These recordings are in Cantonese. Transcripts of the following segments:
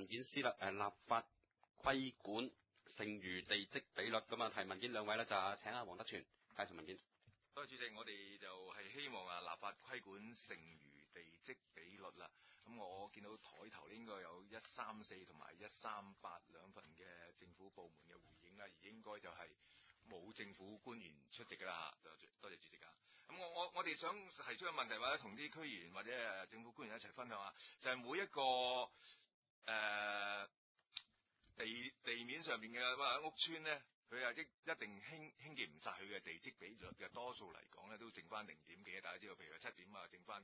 件師啦，立法規管剩餘地積比率咁啊，提文件兩位咧就請阿黃德全介紹文件。 多謝主席，我哋就係希望立法規管剩餘地積比率啦。咁我見到台頭應該有134同埋138兩份嘅政府部門嘅回應啦，而應該就係冇政府官員出席㗎啦。多謝主席啊。咁我哋想提出嘅問題或者同啲區議員或者政府官員一齊分享下，就係每一個地面上面嘅屋邨咧，佢一定興建唔晒佢嘅地積比率嘅，多數嚟講咧都剩翻0點幾，大家知道，譬如話7點啊，剩翻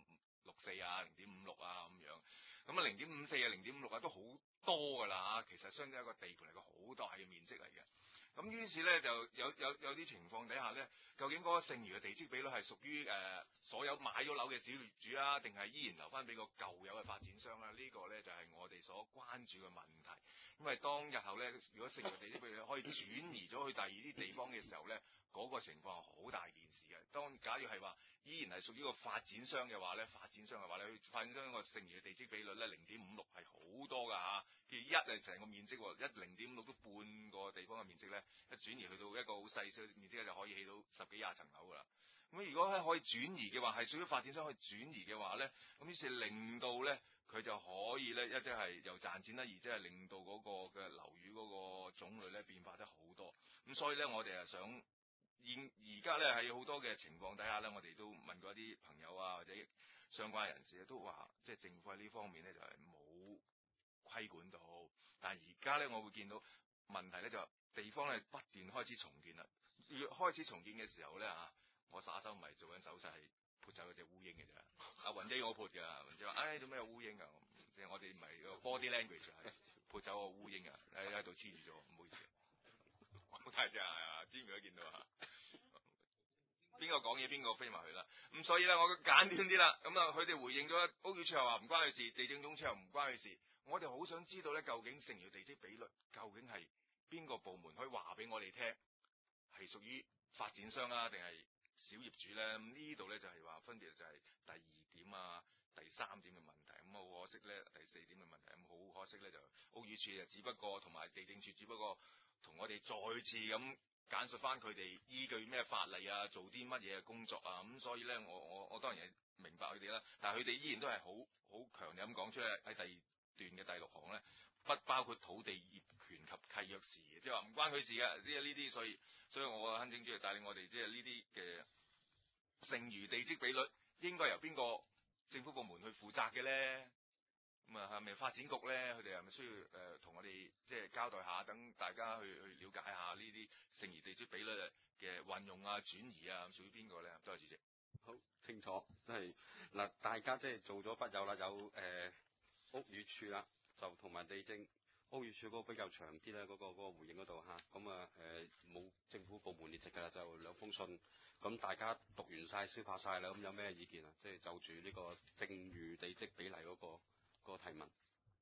0.64啊、0.56啊咁樣。咁啊0.54啊、0.56啊都好多㗎啦嚇，其實相對一個地盤嚟個好大嘅面積嚟嘅。咁於是咧就有啲情況底下咧，究竟嗰個剩餘嘅地積比率係屬於所有買咗樓嘅小業主啊，定係依然留翻俾個舊有嘅發展商啦？呢個咧就係我哋所關注嘅問題。因為當日後咧，如果剩餘地積比率可以轉移咗去第二啲地方嘅時候咧，嗰個情況係好大件事嘅。假如係話依然係屬於個發展商嘅話咧，發展商個剩餘嘅地積比率咧0.56係好多㗎嚇。一係成個面積喎，一0.56都半個地方嘅面積咧，一轉移去到一個好細小面積咧，就可以起到10幾20層樓㗎啦。咁如果係可以轉移嘅話，係屬於發展商可以轉移嘅話咧，咁於是令到咧佢就可以咧，一即係又賺錢啦，而即係令到嗰個嘅樓宇嗰個種類咧變化得好多。咁所以咧，我哋係想而家咧喺好多嘅情況底下咧，我哋都問過一啲朋友啊或者相關人士咧，都話即係政府喺呢方面咧就係冇規管到。但係而家咧，我會見到問題咧就地方咧不斷開始重建啦。開始重建嘅時候咧我耍手唔係做緊手勢，係潑走嗰隻烏蠅嘅啫。阿雲姐我潑㗎，雲姐話：做咩有烏蠅啊？即係我哋唔係個 body language 係潑走個烏蠅啊！喺度黐住咗，唔好意思。好大隻啊！專業都見到啊！邊個講嘢邊個飛埋去啦。咁所以咧，我簡短啲啦。咁佢哋回應咗屋宇署又話唔關佢事，地政總署又唔關佢事。我哋好想知道咧，究竟剩餘地積比率究竟係邊個部門可以話俾我哋聽，係屬於發展商啊，定係小業主咧？咁呢度咧就係話分別就係第2點啊、第3點嘅問題。咁好可惜咧，第4點嘅問題。咁好可惜咧，就屋宇署就只不過同埋地政署只不過同我哋再次咁簡述翻佢哋依據咩法例啊，做啲乜嘢嘅工作啊。咁所以咧，我當然係明白佢哋啦，但係佢哋依然都係好強烈咁講出嚟喺第2段嘅第6行咧，不包括土地業權及契約事，即係話唔關佢事嘅。呢啲所以我懇請主席帶領我哋即係呢啲嘅剩餘地積比率應該由邊個政府部門去負責嘅咧？咁係咪發展局咧？佢哋係咪需要同我哋即係交代下，等大家去了解下呢啲剩餘地積比率嘅運用啊、轉移啊，屬於邊個咧？多謝主席。 好清楚，即係嗱，大家即係做咗筆友啦，有屋宇署啦，就同埋地政屋宇署嗰個比較長啲咧，嗰個回應嗰度嚇，咁冇政府部門列席㗎啦，就2封信，咁大家讀完晒、消化晒啦，咁有咩意見啊？即係就住呢個剩餘地積比例嗰個提問。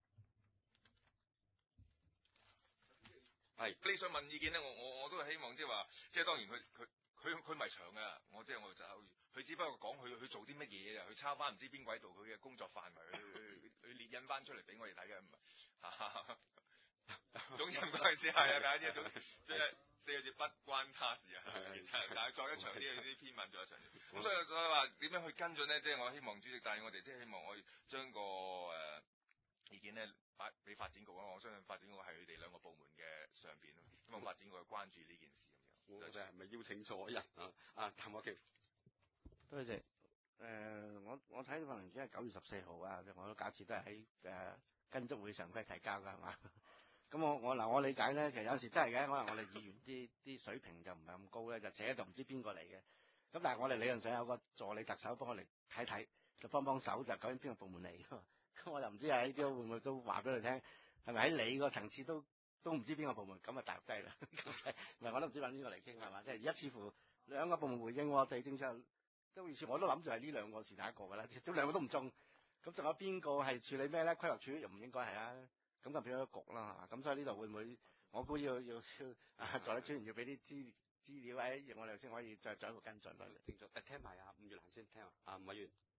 係你想問意見咧，我都係希望即係話，即係當然佢唔係長㗎，我就佢只不過講佢做啲乜嘢啊，佢抄翻唔知邊鬼度佢嘅工作範圍，去列印翻出嚟俾我哋睇嘅，唔係。總之唔關佢事係啊，大家知總即係4個字不關他事啊。其實但係再一長啲啲篇文再一長啲。咁所以話點樣去跟進咧？即係我希望主席帶我哋，即係希望我哋將個意見咧擺俾發展局啊。我相信發展局係佢哋2個部門嘅上邊咯，希望發展局去關注呢件事咁樣。 我哋係咪邀請錯人啊？譚國僑， 多謝。我睇份文件係9月14號啊，我都假設都係喺跟足會常規提交㗎，係嘛？咁我理解咧，其實有時真係嘅，可能我哋議員啲水平就唔係咁高咧，就寫就唔知邊個嚟嘅。咁但係我哋理論上有個助理特首幫我哋睇睇，就幫手就究竟邊個部門嚟㗎嘛？咁我就唔知喺呢啲會唔會都話俾佢聽，係咪喺你個層次都唔知邊個部門，咁啊大鑊雞啦！唔係我都唔知揾邊個嚟傾係嘛？即係而家似乎2個部門回應喎，地政署都意思我都諗住係呢2個是第一個㗎啦，都2個都唔中，咁仲有邊個係處理咩咧？規劃署又唔應該係啊。咁就變咗局啦，咁所以呢度會唔會？我估要助理專員要俾啲資料，我哋先可以再做一個跟進咯。 聽埋伍月蘭先聽啊，伍委員。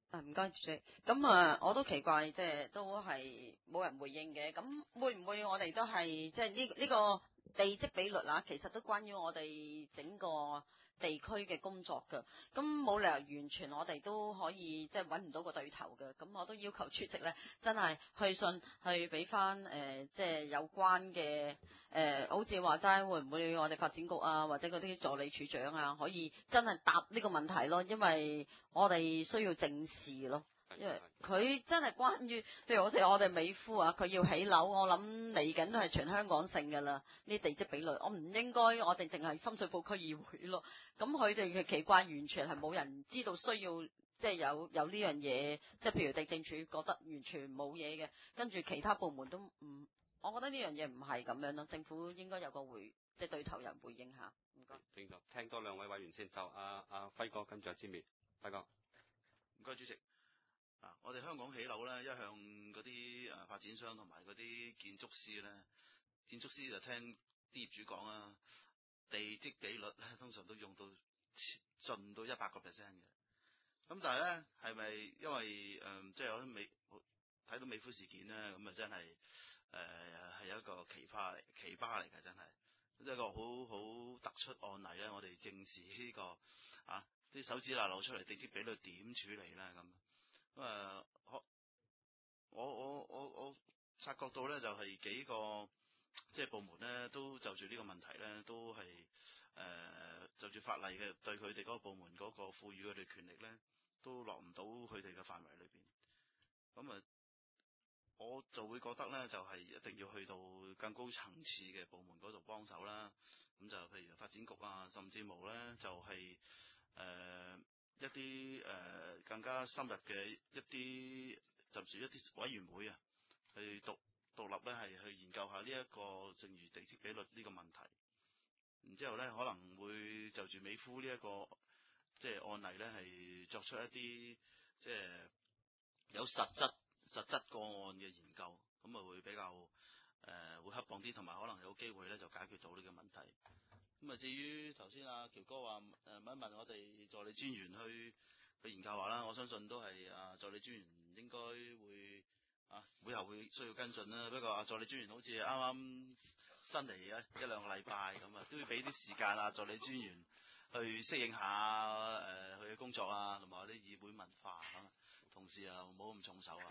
唔該主席。我都奇怪，即係都係冇人回應嘅。咁會唔會我哋都係即係呢個地積比率啊？其實都關於我哋整個地區嘅工作㗎。咁冇理由完全我哋都可以即係揾唔到個對頭嘅。咁我都要求主席咧，真係去信去俾翻即係有關嘅好似話齋，會唔會我哋發展局啊，或者嗰啲助理處長啊，可以真係答呢個問題咯？因為我哋需要正視咯。因為佢真係關於，譬如我哋美孚啊，佢要起樓，我諗嚟緊都係全香港性㗎啦。呢地積比率，我唔應該我哋淨係深水埗區議會咯。咁佢哋嘅奇怪，完全係冇人知道需要，即係有呢樣嘢。即係譬如地政處覺得完全冇嘢嘅，跟住其他部門都唔，我覺得呢樣嘢唔係咁樣咯。政府應該有個即係對頭人回應下。唔該。 聽多兩位委員先，就阿輝哥跟住阿詹烈，輝哥。 唔該主席。我哋香港起樓咧，一向嗰啲發展商同埋嗰啲建築師咧，建築師就聽啲業主講啊，地積比率咧通常都用到盡到100%嘅。咁但係咧，係咪因為即係我睇到美孚事件咧，咁啊真係係一個奇葩嚟嘅，真係一個好突出案例咧。我哋正視呢個啲手指罅漏出嚟，地積比率點處理咧咁。我察覺到咧，就係幾個即係部門咧，都就住呢個問題咧，都係就住法例嘅對佢哋嗰個部門嗰個賦予佢哋權力咧，都落唔到佢哋嘅範圍裏邊。咁我就會覺得咧，就係一定要去到更高層次嘅部門嗰度幫手啦。咁就譬如發展局啊，甚至乎咧就係一啲更加深入嘅一啲，甚至一啲委員會啊，去獨立咧係去研究下呢一個剩餘地積比率呢個問題。然之後咧可能會就住美孚呢一個即係案例咧，係作出一啲即係有實質個案嘅研究，咁啊會比較會恰當啲，同埋可能有機會咧就解決到呢個問題。咁至於頭先阿喬哥話問一問我哋助理專員去研究下啦，我相信都係助理專員應該會會後會需要跟進啦。不過助理專員好似啱啱新嚟一兩個禮拜咁啊，都要俾啲時間助理專員去適應下佢嘅工作啊，同埋啲議會文化咁。同事啊，唔好咁重手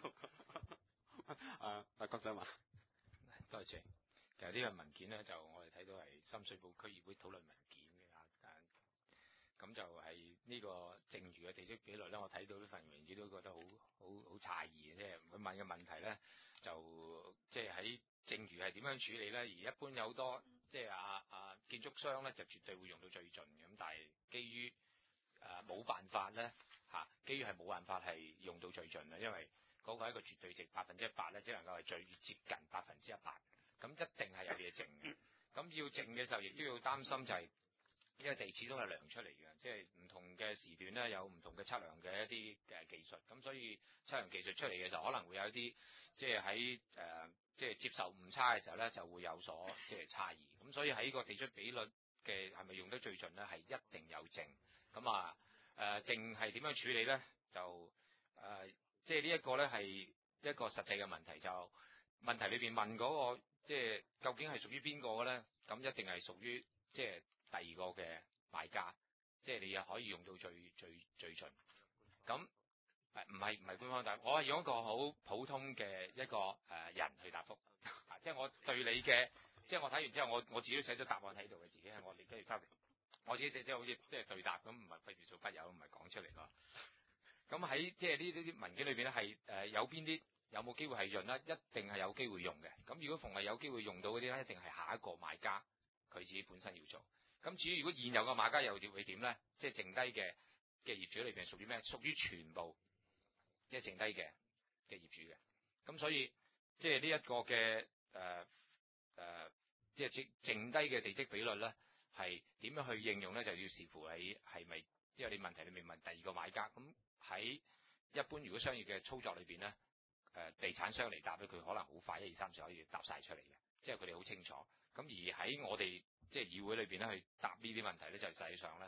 啊。 阿郭生話， 多謝。其實呢個文件咧，就我哋睇到係深水埗區議會討論文件嘅咁就係呢個剩餘嘅地積比率咧，我睇到呢份文件都覺得好詫異嘅，即係佢問嘅問題咧，就即係喺剩餘係點樣處理咧？而一般有好多即係建築商咧，就絕對會用到最盡嘅，咁但係基於冇辦法咧基於係冇辦法係用到最盡啦，因為嗰個係一個絕對值100%咧，只能夠係最接近100%，咁一定係有嘢剩嘅。咁要剩嘅時候，亦都要擔心就係，因為地始終係量出嚟嘅，即係唔同嘅時段咧有唔同嘅測量嘅一啲技術，咁所以測量技術出嚟嘅時候，可能會有一啲即係喺即係接受誤差嘅時候咧，就會有所即係差異。咁所以喺個地積比率嘅係咪用得最盡咧，係一定有剩。咁淨係點樣處理咧？就即係呢一個咧係一個實際嘅問題。就問題裏邊問嗰個即係究竟係屬於邊個嘅咧？咁一定係屬於即係第二個嘅買家，即係你又可以用到最盡。咁唔係官方答，我係用一個好普通嘅一個人去答覆。即係我對你嘅，即係我睇完之後，我自己都寫咗答案喺度嘅，自己係我哋跟住收。我自己寫即係好似即係對答咁，唔係費事做筆友，唔係講出嚟咯。咁喺即係呢啲文件裏邊咧，係有邊啲有冇機會係用咧？一定係有機會用嘅。咁如果逢係有機會用到嗰啲咧，一定係下一個買家佢自己本身要做。咁至於如果現有嘅買家又會點咧？即係剩低嘅業主裏邊屬於咩？屬於全部即係剩低嘅業主嘅。咁所以即係呢一個嘅即係剩低嘅地積比率咧，係點樣去應用咧？就要視乎你係咪，即係你問題裏面問第二個買家。咁喺一般如果商業嘅操作裏邊咧，地產商嚟答咧，佢可能好快1、2、3就可以答晒出嚟嘅，即係佢哋好清楚。咁而喺我哋即係議會裏邊咧，去答呢啲問題咧，就實際上咧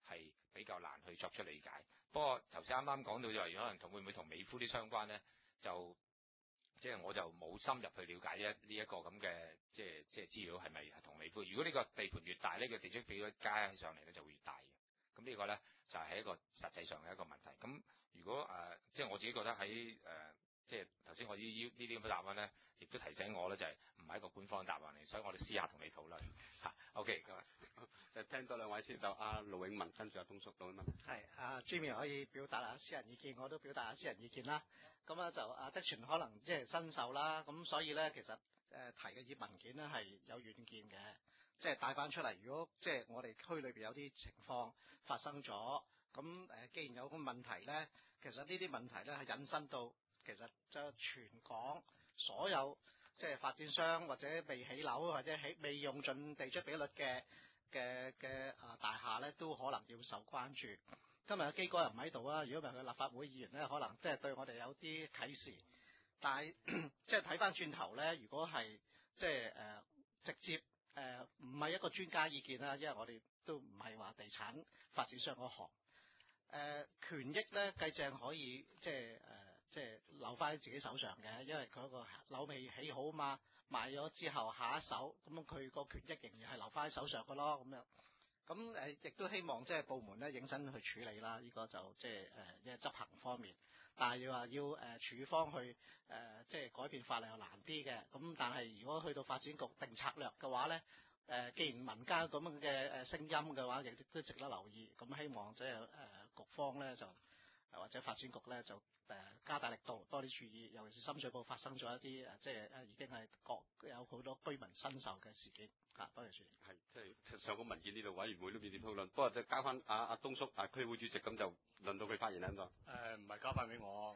係比較難去作出理解。不過頭先啱啱講到就係可能會唔會同美孚啲相關咧？就即係我就冇深入去了解呢一個咁嘅即係資料係咪同美孚？如果呢個地盤越大，呢個地積比率加起上嚟咧就會越大嘅。咁呢個咧就係一個實際上嘅一個問題。咁如果即係我自己覺得喺即係頭先我呢啲咁嘅答案咧，亦都提醒我咧就係唔係一個官方答案嚟，所以我哋私下同你討論嚇。OK， 就聽多兩位先，就阿盧永文跟住阿東叔盧永文。 係Jimmy 可以表達下私人意見，我都表達下私人意見啦。咁咧就德全可能即係新手啦，咁所以咧其實提嘅業文件咧係有遠見嘅，即係帶翻出嚟。如果即係我哋區裏邊有啲情況發生咗，咁既然有個問題咧，其實呢啲問題咧係引申到其實就全港所有即係發展商或者未起樓或者未用盡地積比率嘅大廈咧，都可能要受關注。今日嘅基哥又唔喺度啊！如果唔係佢立法會議員咧，可能即係對我哋有啲啟示。但係即係睇翻轉頭咧，如果係即係直接唔係一個專家意見啦，因為我哋都唔係話地產發展商嗰行。權益咧計正可以即係留翻喺自己手上嘅，因為佢個樓未起好嘛，賣咗之後下一手，咁佢個權益仍然係留翻喺手上嘅咯，咁樣。咁亦都希望即係部門咧認真去處理啦，呢個就即係執行方面。但係要處方去即係改變法例又難啲嘅。咁但係如果去到發展局定策略嘅話咧，既然民間咁樣嘅聲音嘅話，亦都值得留意。咁希望即係局方咧就或者發展局咧就加大力度，多啲注意，尤其是深水埗發生咗一啲即係已經係有好多居民申訴嘅事件。多謝主席。 係即係上個文件呢度委員會都變點討論，不過就交翻阿東叔區會主席，咁就輪到佢發言啦咁就。 唔係交翻俾我。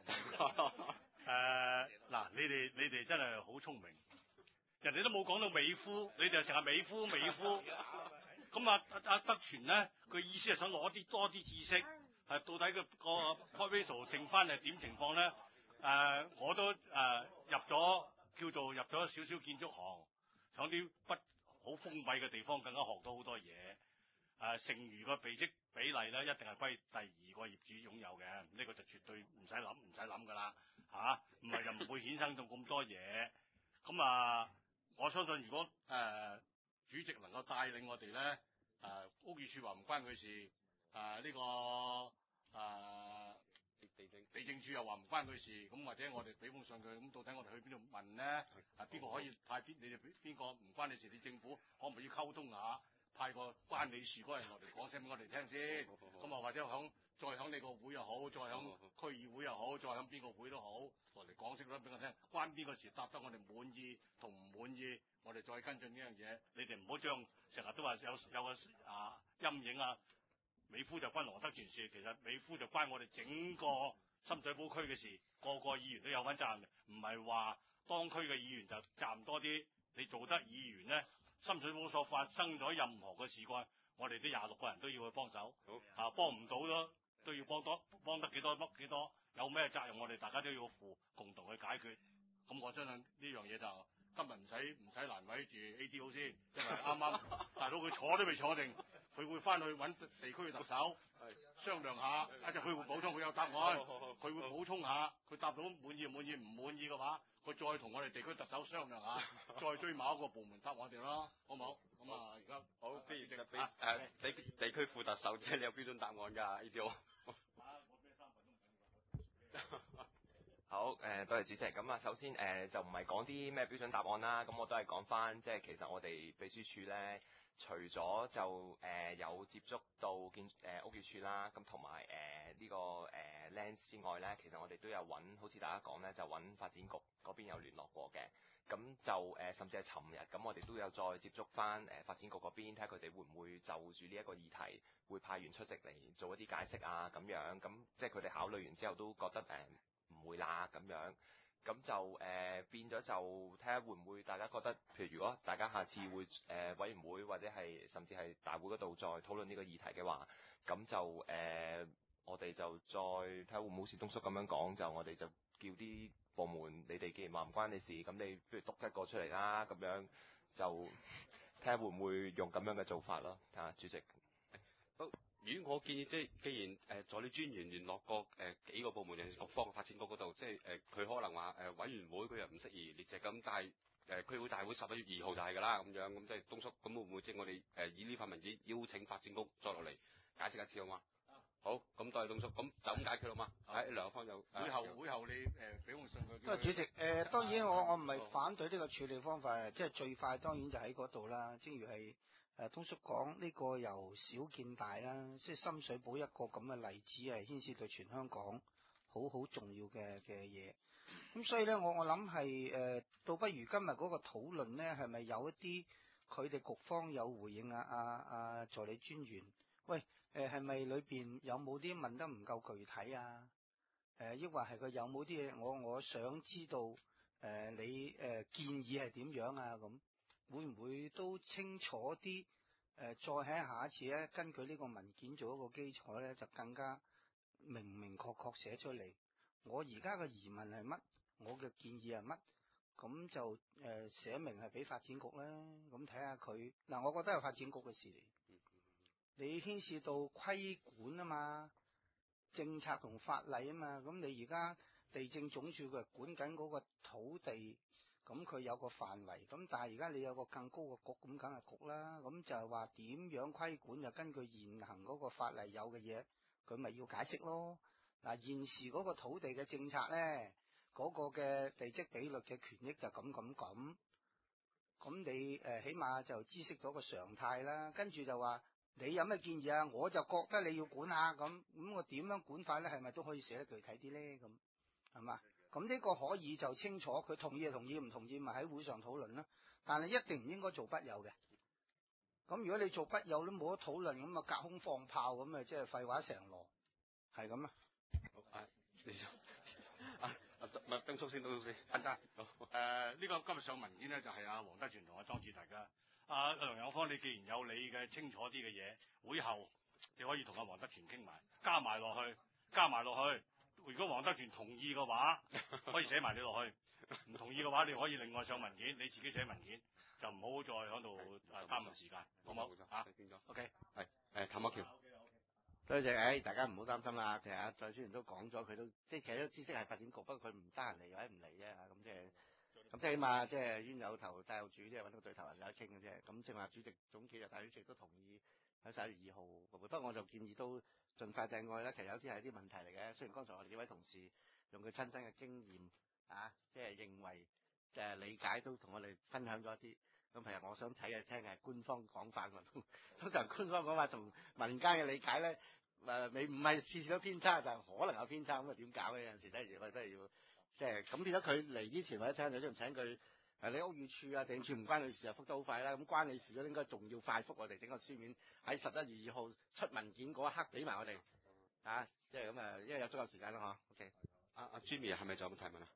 嗱，你哋真係好聰明，人哋都冇講到美孚，你就成日美孚。咁阿德全咧，佢意思係想攞啲多啲知識，到底個 proposal 剩翻係點情況咧？我都叫做入咗少少建築行，響啲不好封閉嘅地方更加學到好多嘢。剩餘個地積比例咧，一定係歸第二個業主擁有嘅，呢個就絕對唔使諗噶啦嚇，唔係就唔會衍生到咁多嘢。咁我相信如果主席能夠帶領我哋咧，屋宇署話唔關佢事，呢個地政署又話唔關佢事，咁或者我哋俾封信佢，咁到底我哋去邊度問咧？邊個可以派你哋邊個唔關你事？你政府可唔可以溝通下，派個關你事嗰人落嚟講聲俾我哋聽先？咁或者再響你個會又好，再響區議會又好，再響邊個會都好，落嚟講聲俾我聽，關邊個事答得我哋滿意同唔滿意，我哋再跟進呢樣嘢。你哋唔好將成日都話有個陰影啊！美孚就關羅德全事，其實美孚就關我哋整個深水埗區嘅事，個個議員都有份責任嘅，唔係話當區嘅議員就責任多啲。你做得議員咧，深水埗所發生咗任何嘅事幹，我哋啲26個人都要去幫手。好幫唔到都要幫得幾多，有咩責任我哋大家都要負，共同去解決。咁我相信呢樣嘢就今日唔使難為住 ADO 先，因為啱大佬佢坐都未坐定。佢會翻去揾地區嘅特首商量下，一陣佢會補充，佢有答案，佢會補充下，佢答到滿意唔滿意嘅話，佢再同我哋地區特首商量下，再追某一個部門答我哋咯，好唔好？咁而家好，不如就俾地區副特首，即係你有標準答案㗎，呢啲好多謝主席。咁首先就唔係講啲咩標準答案啦，咁我都係講翻，即係其實我哋秘書處咧。除咗就有接觸到屋宇署啦，咁同埋呢個Land 之外咧，其實我哋都有揾，好似大家講咧，就揾發展局嗰邊有聯絡過嘅。咁就甚至係尋日，咁我哋都有再接觸翻發展局嗰邊，睇下佢哋會唔會就住呢一個議題，會派員出席嚟做一啲解釋啊咁樣。咁即係佢哋考慮完之後都覺得唔會啦咁樣。咁就變咗就睇下會唔會大家覺得，譬如如果大家下次會委員會或者係甚至係大會嗰度再討論呢個議題嘅話，咁就我哋就再睇下會唔會好似東叔咁樣講，就我哋就叫啲部門，你哋既然話唔關你事，咁你不如篤一個出嚟啦，咁樣就睇下會唔會用咁樣嘅做法咯。睇下主席。 好， 如果我建議即係既然助理專員聯絡過幾個部門，尤其是各方嘅發展局嗰度，即係佢可能話委員會佢又唔適宜列席咁，但係區會大會11月2號就係㗎啦咁樣，咁即係東叔，咁會唔會即係我哋以呢份文件邀請發展局再落嚟解釋一次好嘛？好，咁多謝東叔，咁就咁解決啦嘛。喺梁學芳就會後你俾封信佢。 不過主席當然我唔係反對呢個處理方法，即係最快當然就喺嗰度啦。正如係東叔講呢個由小見大啦，即係深水埗一個咁嘅例子係牽涉到全香港好重要嘅嘢。咁所以咧，我諗係倒不如今日嗰個討論咧，係咪有一啲佢哋局方有回應助理專員？喂，係咪裏邊有冇啲問得唔夠具體啊？抑或係佢有冇啲嘢？我想知道你建議係點樣啊？咁會唔會都清楚啲？再喺下一次咧，根據呢個文件做一個基礎咧，就更加明確寫出嚟。我而家嘅疑問係乜？我嘅建議係乜？咁就寫明係俾發展局啦。咁睇下佢嗱，我覺得係發展局嘅事嚟。你牽涉到規管啊嘛，政策同法例啊嘛。咁你而家地政總署佢管緊嗰個土地，咁佢有個範圍。咁但係而家你有個更高嘅局，咁梗係局啦。咁就係話點樣規管，就根據現行嗰個法例有嘅嘢，佢咪要解釋咯。嗱，現時嗰個土地嘅政策咧，嗰個嘅地積比率嘅權益就咁，咁你起碼就知悉咗個常態啦。跟住就話你有咩建議啊？我就覺得你要管下咁我點樣管法咧？係咪都可以寫得具體啲咧？咁係嘛？咁呢個可以就清楚，佢同意就同意，唔同意咪喺會上討論啦。但係一定唔應該做筆友嘅。咁如果你做筆友都冇得討論，咁啊隔空放炮咁啊，即係廢話成籮，係咁啊。 咪冰叔先，冰叔先。 呢個今日上文件咧就係阿黃德全同阿莊子大家。阿梁有芳，你既然有你嘅清楚啲嘅嘢，會後你可以同阿黃德全傾埋，加埋落去。如果黃德全同意嘅話，可以寫埋你落去；唔同意嘅話，你可以另外上文件，你自己寫文件，就唔好再喺度耽誤時間，好冇？嚇，OK， 係譚克橋。 多謝，大家唔好擔心啦。其實助理專員都講咗，佢都即係其實都知識係發展局，不過佢唔得閒嚟或者唔嚟啫嚇。咁即係起碼即係冤有頭債有主，即係揾到對頭人有得傾嘅啫。咁正話主席總結啊，大主席都同意喺11月2號。不過我就建議都盡快訂愛啦。其實有啲係啲問題嚟嘅。雖然剛才我哋幾位同事用佢親身嘅經驗即係認為理解都同我哋分享咗一啲。咁其實我想睇嘅聽係官方講法，通常官方講法同民間嘅理解咧，你唔係次次都偏差，但係可能有偏差，咁啊點搞咧？有陣時我哋都係要即係咁變咗佢嚟之前或者請你都唔請佢你屋宇署啊、地政處唔關你事啊，覆得好快啦。咁關你事咧，應該仲要快覆我哋整個書面喺11月2號出文件嗰一刻俾埋我哋即係咁因為有足夠時間啦嗬。OK， 阿 Jimmy 係咪仲有冇提問啊？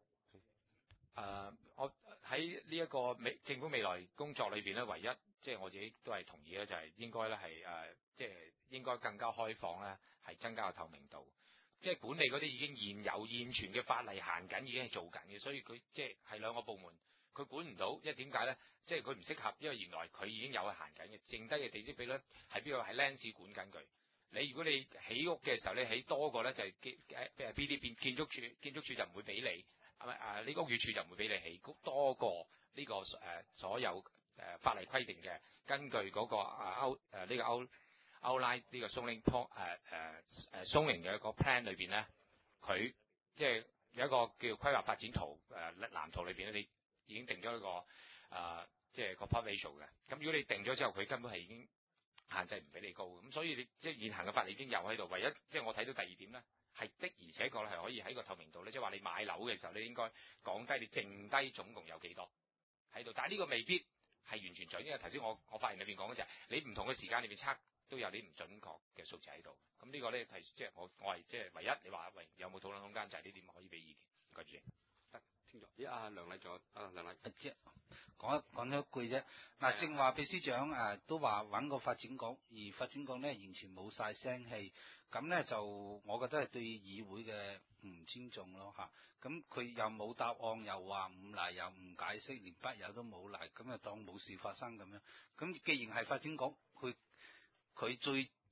我喺呢一個政府未來工作裏邊咧，唯一即係我自己都係同意咧，就係應該咧係即係應該更加開放咧，係增加個透明度。即係管理嗰啲已經現存嘅法例行緊，已經係做緊嘅，所以佢即係兩個部門，佢管唔到，因為點解咧？即係佢唔適合，因為原來佢已經有係行緊嘅，剩低嘅地積比率係邊個係 Lens 管緊佢。你如果你起屋嘅時候，你起多個咧就係建築署就唔會俾你。呢個屋宇署就唔會俾你起多過呢個所有法例規定嘅，根據嗰個outline 呢個松嶺松嶺嘅一個 plan 裏邊咧，佢即係有一個叫規劃發展圖藍圖裏邊咧，你已經定咗一個即係個 plot ratio 嘅。咁如果你定咗之後，佢根本係已經限制唔俾你高，咁所以你即係現行嘅法例已經有喺度。唯一即係我睇到第二點咧。係的，而且確係可以喺個透明度咧，即係話你買樓嘅時候，你應該講低你剩低總共有幾多喺度。但係呢個未必係完全準，因為頭先我發言裏邊講嘅就係你唔同嘅時間裏邊測都有啲唔準確嘅數字喺度。咁呢個咧係即係我係即係唯一你話喂有冇討論空間就係呢點可以俾意見。唔該主席。 得清楚。咦？阿梁禮仲有梁禮。 講咗一句啫。嗱，正話秘書長都話揾個發展局，而發展局咧完全冇晒聲氣。咁咧就我覺得係對議會嘅唔尊重咯嚇。咁佢又冇答案，又話唔嚟，又唔解釋，連筆友都冇嚟，咁啊當冇事發生咁樣。咁既然係發展局，佢最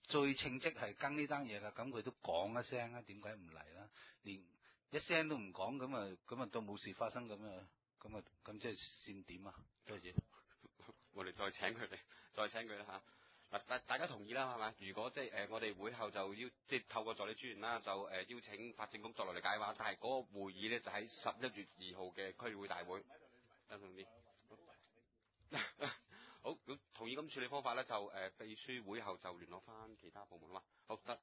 最稱職係跟呢單嘢㗎，咁佢都講一聲啦，點解唔嚟啦？連一聲都唔講，咁啊到冇事發生咁即係算點啊？多謝。 我哋再請佢啦嚇。嗱，大家同意啦，係咪？如果即係我哋會後就即係透過助理專員啦，就邀請法政局作落嚟解話，但係嗰個會議咧就喺11月2號嘅區議會大會。得同啲。好，咁同意咁處理方法咧，就秘書會後就聯絡翻其他部門啦嘛。好得。